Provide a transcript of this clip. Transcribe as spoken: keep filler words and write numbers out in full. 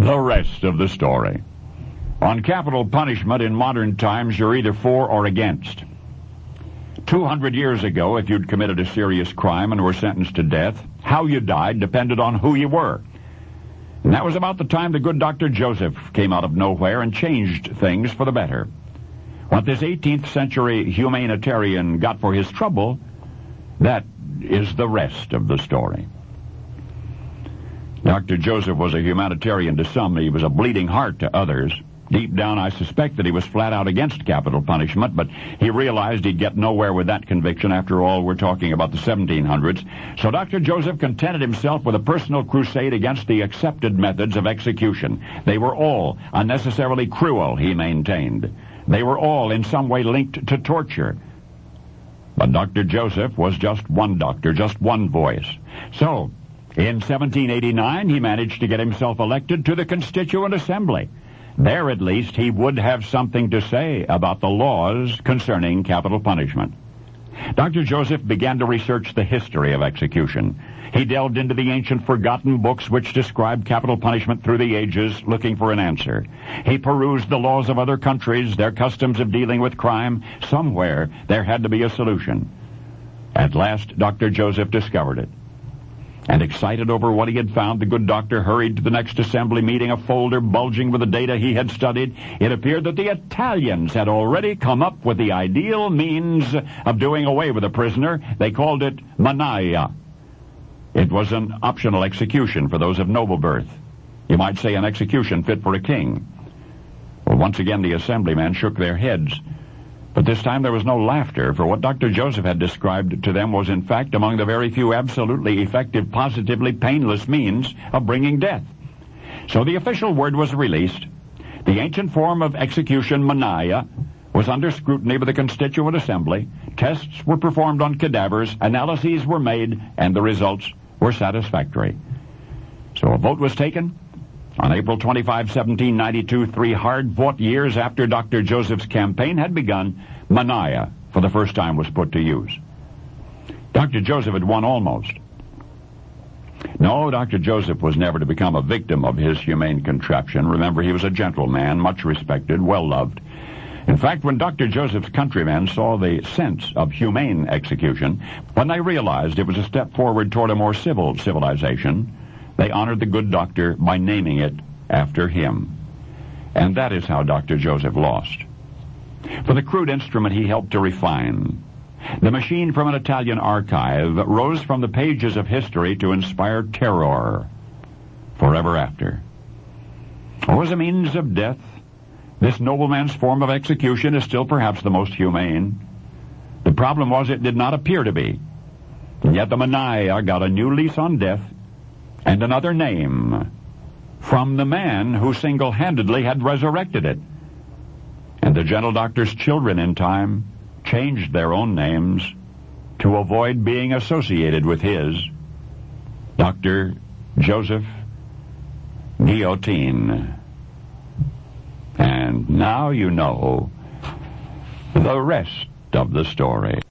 The rest of the story. On capital punishment in modern times, you're either for or against. Two hundred years ago, if you'd committed a serious crime and were sentenced to death, how you died depended on who you were. And that was about the time the good Doctor Joseph came out of nowhere and changed things for the better. What this eighteenth century humanitarian got for his trouble, that is the rest of the story. Doctor Joseph was a humanitarian to some. He was a bleeding heart to others. Deep down, I suspect that he was flat out against capital punishment, but he realized he'd get nowhere with that conviction. After all, we're talking about the seventeen hundreds. So Doctor Joseph contented himself with a personal crusade against the accepted methods of execution. They were all unnecessarily cruel, he maintained. They were all in some way linked to torture. But Doctor Joseph was just one doctor, just one voice. So, in seventeen eighty-nine, he managed to get himself elected to the Constituent Assembly. There, at least, he would have something to say about the laws concerning capital punishment. Doctor Joseph began to research the history of execution. He delved into the ancient forgotten books which describe capital punishment through the ages, looking for an answer. He perused the laws of other countries, their customs of dealing with crime. Somewhere there had to be a solution. At last, Doctor Joseph discovered it. And excited over what he had found, the good doctor hurried to the next assembly meeting, a folder bulging with the data he had studied. It appeared that the Italians had already come up with the ideal means of doing away with a prisoner. They called it mannaia. It was an optional execution for those of noble birth. You might say an execution fit for a king. Well, once again, the assemblymen shook their heads. But this time there was no laughter, for what Doctor Joseph had described to them was in fact among the very few absolutely effective, positively painless means of bringing death. So the official word was released. The ancient form of execution, mannaia, was under scrutiny by the Constituent Assembly. Tests were performed on cadavers, analyses were made, and the results were satisfactory. So a vote was taken. On April twenty-fifth, seventeen ninety-two, three hard-fought years after Doctor Joseph's campaign had begun, mannaia, for the first time, was put to use. Doctor Joseph had won almost. No, Doctor Joseph was never to become a victim of his humane contraption. Remember, he was a gentle man, much respected, well-loved. In fact, when Doctor Joseph's countrymen saw the sense of humane execution, when they realized it was a step forward toward a more civil civilization, they honored the good doctor by naming it after him. And that is how Doctor Joseph lost. For the crude instrument he helped to refine, the machine from an Italian archive rose from the pages of history to inspire terror forever after. Or as a means of death, this nobleman's form of execution is still perhaps the most humane. The problem was it did not appear to be. And yet the mannaia got a new lease on death and another name from the man who single-handedly had resurrected it. And the gentle doctor's children in time changed their own names to avoid being associated with his, Doctor Joseph Guillotine. And now you know the rest of the story.